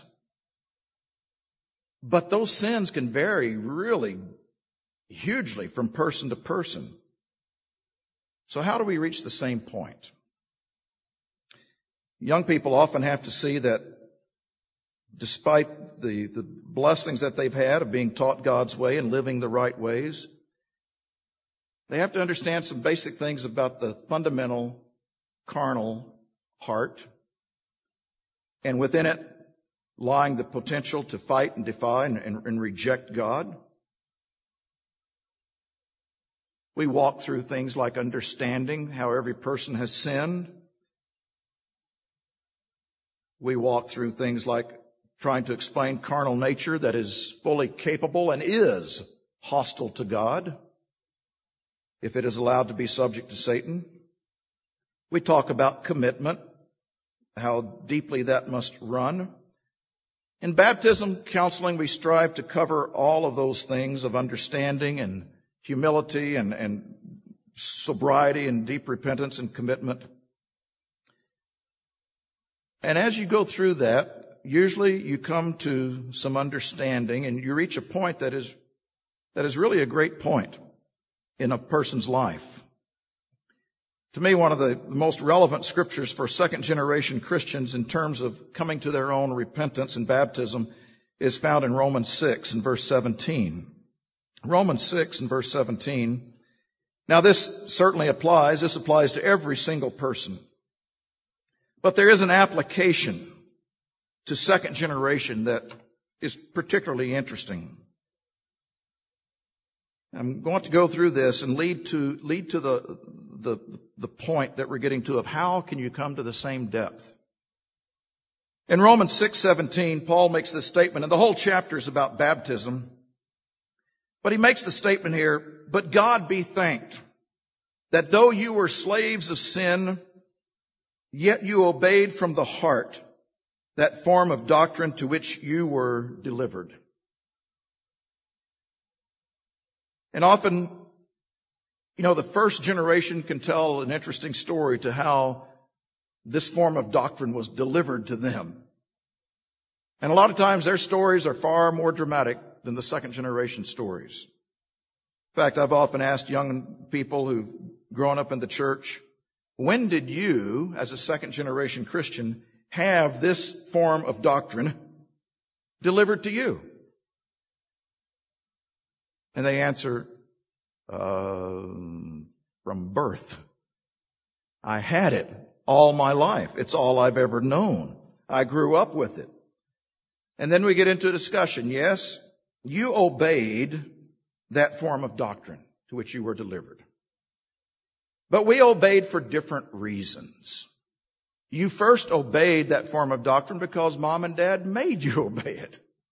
but those sins can vary really hugely from person to person. So how do we reach the same point? Young people often have to see that despite the blessings that they've had of being taught God's way and living the right ways, they have to understand some basic things about the fundamental carnal heart, and within it lying the potential to fight and defy and reject God. We walk through things like understanding how every person has sinned. We walk through things like trying to explain carnal nature that is fully capable and is hostile to God if it is allowed to be subject to Satan. We talk about commitment, how deeply that must run. In baptism counseling, we strive to cover all of those things of understanding and humility and sobriety and deep repentance and commitment. And as you go through that, usually you come to some understanding and you reach a point that is really a great point in a person's life. To me, one of the most relevant scriptures for second-generation Christians in terms of coming to their own repentance and baptism is found in Romans 6 and verse 17. Romans 6 and verse 17. Now this certainly applies. This applies to every single person. But there is an application to second generation that is particularly interesting. I'm going to go through this and lead to the point that we're getting to of how can you come to the same depth. In Romans 6:17, Paul makes this statement, and the whole chapter is about baptism. But he makes the statement here, but God be thanked that though you were slaves of sin, yet you obeyed from the heart that form of doctrine to which you were delivered. And often, the first generation can tell an interesting story to how this form of doctrine was delivered to them. And a lot of times their stories are far more dramatic than the second generation stories. In fact, I've often asked young people who've grown up in the church, when did you, as a second generation Christian, have this form of doctrine delivered to you? And they answer, from birth. I had it all my life. It's all I've ever known. I grew up with it. And then we get into a discussion. Yes, you obeyed that form of doctrine to which you were delivered. But we obeyed for different reasons. You first obeyed that form of doctrine because mom and dad made you obey it.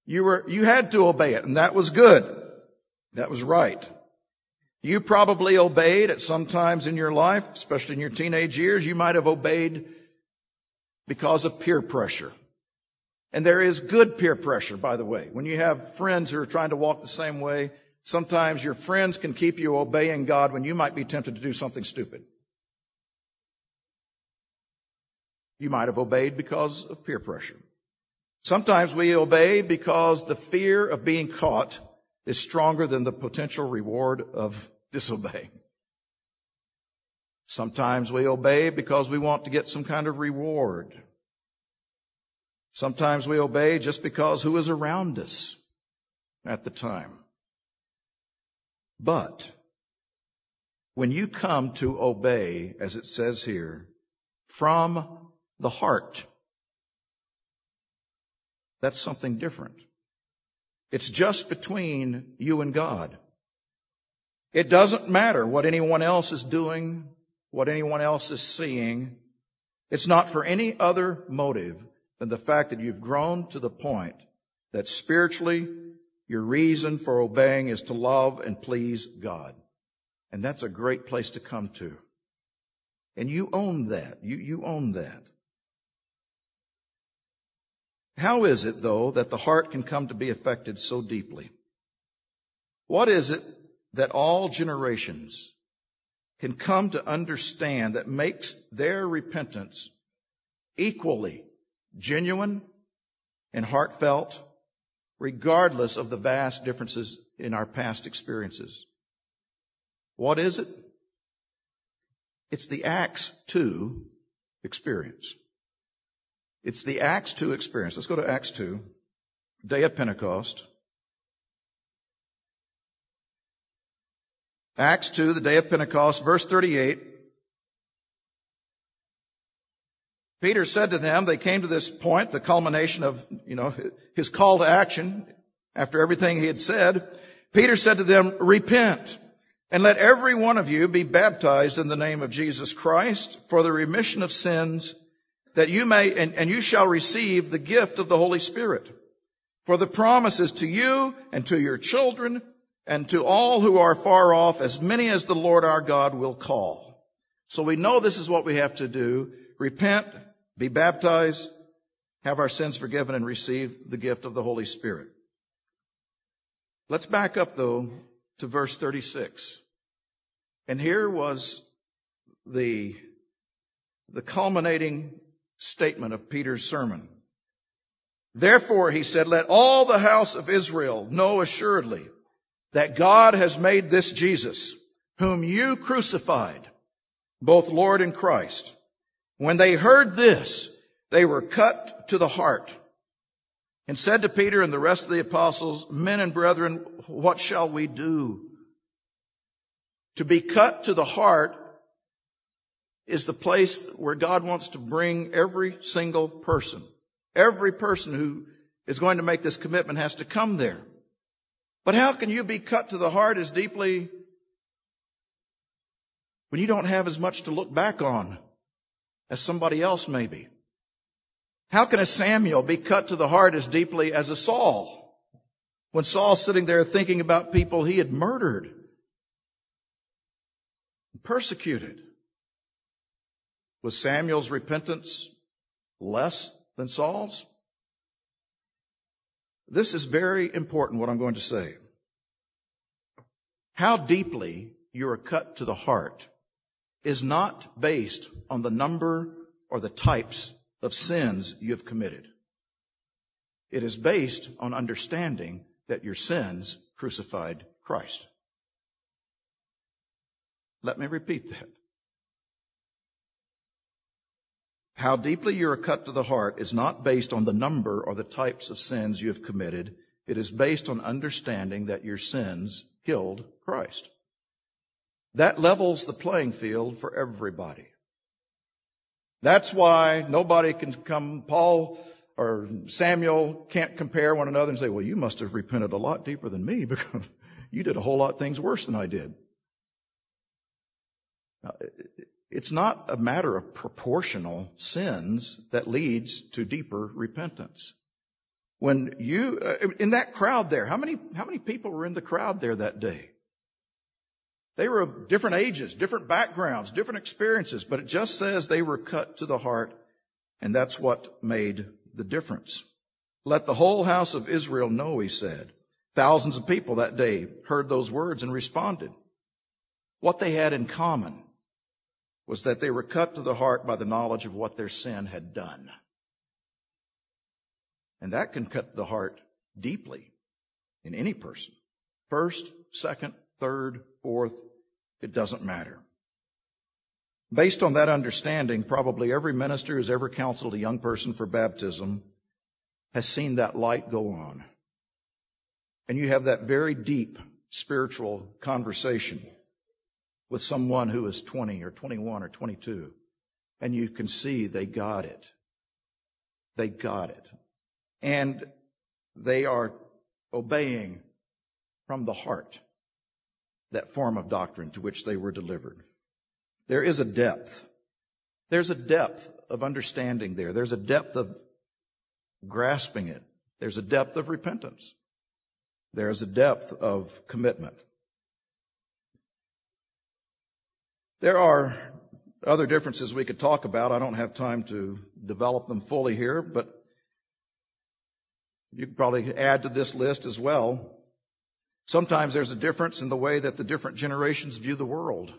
You had to obey it, and that was good. That was right. You probably obeyed at some times in your life, especially in your teenage years. You might have obeyed because of peer pressure. And there is good peer pressure, by the way. When you have friends who are trying to walk the same way, sometimes your friends can keep you obeying God when you might be tempted to do something stupid. You might have obeyed because of peer pressure. Sometimes we obey because the fear of being caught is stronger than the potential reward of disobeying. Sometimes we obey because we want to get some kind of reward. Sometimes we obey just because who is around us at the time. But when you come to obey, as it says here, from the heart, that's something different. It's just between you and God. It doesn't matter what anyone else is doing, what anyone else is seeing. It's not for any other motive than the fact that you've grown to the point that spiritually your reason for obeying is to love and please God. And that's a great place to come to. And you own that. You own that. How is it, though, that the heart can come to be affected so deeply? What is it that all generations can come to understand that makes their repentance equally genuine and heartfelt, regardless of the vast differences in our past experiences? What is it? It's the Acts 2 experience. It's the Acts 2 experience. Let's go to Acts 2, day of Pentecost. Acts 2, the day of Pentecost, verse 38. Peter said to them, they came to this point, the culmination of, his call to action after everything he had said. Peter said to them, repent and let every one of you be baptized in the name of Jesus Christ for the remission of sins, that you may, and you shall receive the gift of the Holy Spirit. For the promise is to you and to your children and to all who are far off, as many as the Lord our God will call. So we know this is what we have to do. Repent, be baptized, have our sins forgiven, and receive the gift of the Holy Spirit. Let's back up, though, to verse 36. And here was the culminating statement of Peter's sermon. Therefore, he said, let all the house of Israel know assuredly that God has made this Jesus, whom you crucified, both Lord and Christ. When they heard this, they were cut to the heart and said to Peter and the rest of the apostles, men and brethren, what shall we do? To be cut to the heart is the place where God wants to bring every single person. Every person who is going to make this commitment has to come there. But how can you be cut to the heart as deeply when you don't have as much to look back on as somebody else may be? How can a Samuel be cut to the heart as deeply as a Saul when Saul's sitting there thinking about people he had murdered, persecuted? Was Samuel's repentance less than Saul's? This is very important, what I'm going to say. How deeply you are cut to the heart is not based on the number or the types of sins you have committed. It is based on understanding that your sins crucified Christ. Let me repeat that. How deeply you are cut to the heart is not based on the number or the types of sins you have committed. It is based on understanding that your sins killed Christ. That levels the playing field for everybody. That's why nobody can come, Paul or Samuel can't compare one another and say, well, you must have repented a lot deeper than me because you did a whole lot of things worse than I did. Now, it's not a matter of proportional sins that leads to deeper repentance. When you, in that crowd there, how many people were in the crowd there that day? They were of different ages, different backgrounds, different experiences, but it just says they were cut to the heart, and that's what made the difference. Let the whole house of Israel know, he said. Thousands of people that day heard those words and responded. What they had in common was that they were cut to the heart by the knowledge of what their sin had done. And that can cut the heart deeply in any person. First, second, third, fourth, it doesn't matter. Based on that understanding, probably every minister who's ever counseled a young person for baptism has seen that light go on. And you have that very deep spiritual conversation with someone who is 20 or 21 or 22. And you can see they got it. They got it. And they are obeying from the heart that form of doctrine to which they were delivered. There is a depth. There's a depth of understanding there. There's a depth of grasping it. There's a depth of repentance. There's a depth of commitment. There are other differences we could talk about. I don't have time to develop them fully here, but you could probably add to this list as well. Sometimes there's a difference in the way that the different generations view the world.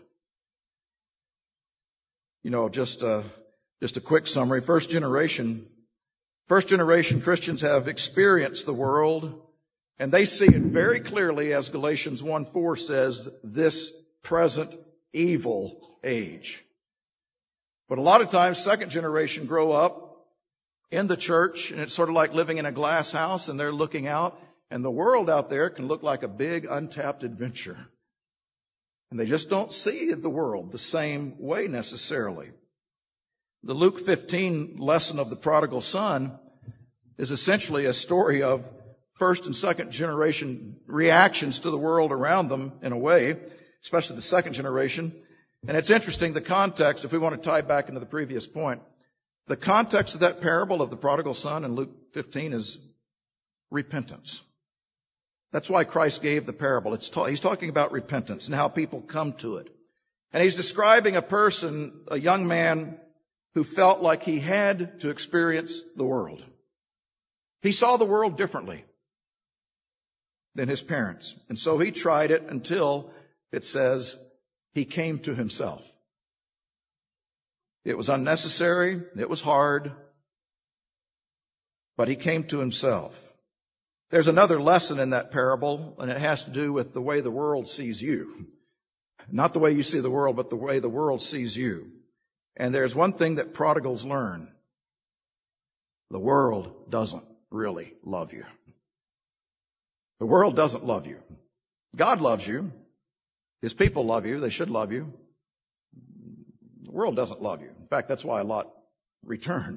You know, just a quick summary. First generation Christians have experienced the world, and they see it very clearly, as Galatians 1:4 says, this present evil age. But a lot of times, second generation grow up in the church, and it's sort of like living in a glass house, and they're looking out, and the world out there can look like a big untapped adventure. And they just don't see the world the same way necessarily. The Luke 15 lesson of the prodigal son is essentially a story of first and second generation reactions to the world around them in a way, especially the second generation. And it's interesting, the context, if we want to tie back into the previous point, the context of that parable of the prodigal son in Luke 15 is repentance. That's why Christ gave the parable. He's talking about repentance and how people come to it. And he's describing a person, a young man, who felt like he had to experience the world. He saw the world differently than his parents. And so he tried it until, it says, he came to himself. It was unnecessary. It was hard. But he came to himself. There's another lesson in that parable, and it has to do with the way the world sees you. Not the way you see the world, but the way the world sees you. And there's one thing that prodigals learn. The world doesn't really love you. The world doesn't love you. God loves you. His people love you. They should love you. The world doesn't love you. In fact, that's why Lot returned.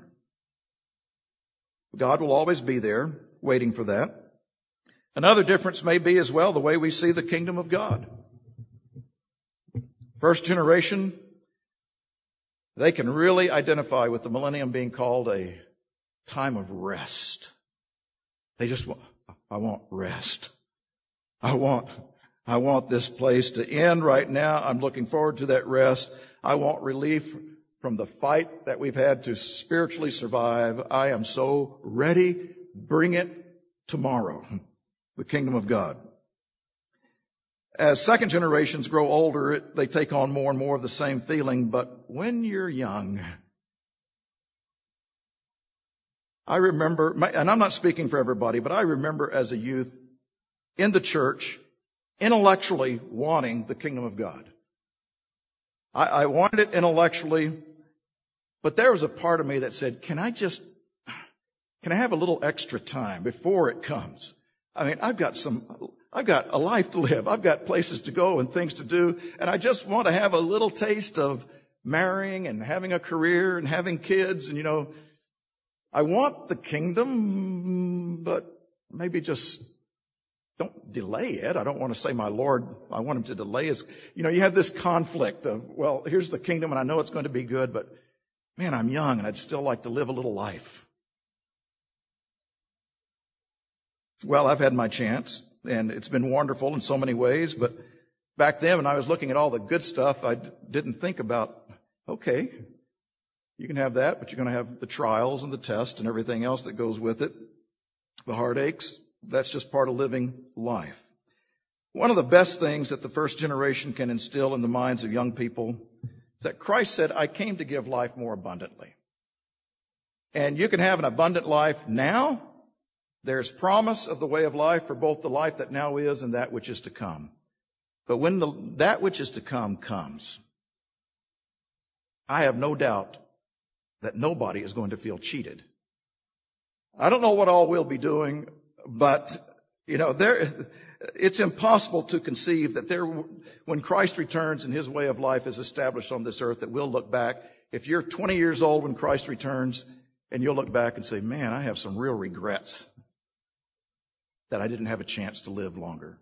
God will always be there waiting for that. Another difference may be as well the way we see the kingdom of God. First generation, they can really identify with the millennium being called a time of rest. They just want, I want rest. I want this place to end right now. I'm looking forward to that rest. I want relief from the fight that we've had to spiritually survive. I am so ready. Bring it tomorrow. The kingdom of God. As second generations grow older, they take on more and more of the same feeling. But when you're young, I remember, and I'm not speaking for everybody, but I remember as a youth in the church, intellectually wanting the kingdom of God. I wanted it intellectually, but there was a part of me that said, can I have a little extra time before it comes? I mean, I've got a life to live. I've got places to go and things to do. And I just want to have a little taste of marrying and having a career and having kids. And, I want the kingdom, but maybe just don't delay it. I don't want to say, my Lord, I want him to delay his, you have this conflict of, well, here's the kingdom and I know it's going to be good, but man, I'm young and I'd still like to live a little life. Well, I've had my chance, and it's been wonderful in so many ways, but back then when I was looking at all the good stuff, I didn't think about, okay, you can have that, but you're going to have the trials and the tests and everything else that goes with it, the heartaches. That's just part of living life. One of the best things that the first generation can instill in the minds of young people is that Christ said, I came to give life more abundantly. And you can have an abundant life now. There's promise of the way of life for both the life that now is and that which is to come. But when that which is to come comes, I have no doubt that nobody is going to feel cheated. I don't know what all we'll be doing, but, it's impossible to conceive that when Christ returns and his way of life is established on this earth, that we'll look back. If you're 20 years old when Christ returns, and you'll look back and say, man, I have some real regrets that I didn't have a chance to live longer.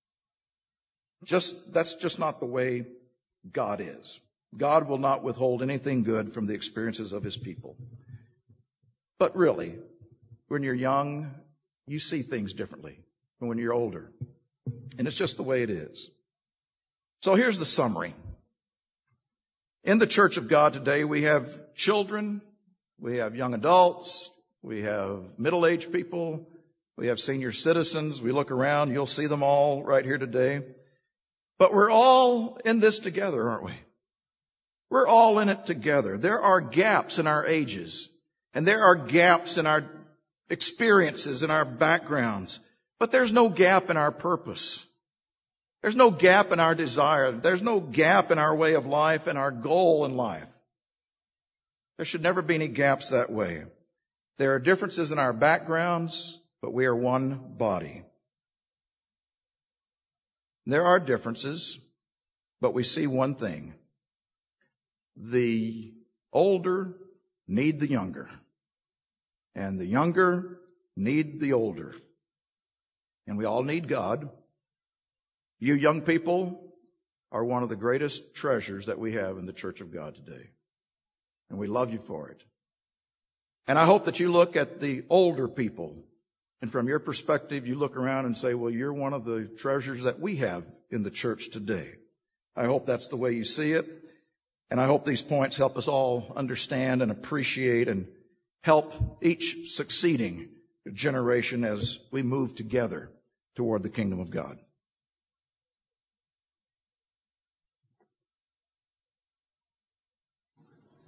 That's just not the way God is. God will not withhold anything good from the experiences of his people. But really, when you're young, you see things differently than when you're older. And it's just the way it is. So here's the summary. In the church of God today, we have children, we have young adults, we have middle-aged people, we have senior citizens. We look around, you'll see them all right here today. But we're all in this together, aren't we? We're all in it together. There are gaps in our ages, and there are gaps in our experiences, in our backgrounds. But there's no gap in our purpose. There's no gap in our desire. There's no gap in our way of life and our goal in life. There should never be any gaps that way. There are differences in our backgrounds, but we are one body. There are differences, but we see one thing. The older need the younger, and the younger need the older. And we all need God. You young people are one of the greatest treasures that we have in the Church of God today. And we love you for it. And I hope that you look at the older people, and from your perspective, you look around and say, well, you're one of the treasures that we have in the church today. I hope that's the way you see it. And I hope these points help us all understand and appreciate and help each succeeding generation as we move together toward the kingdom of God.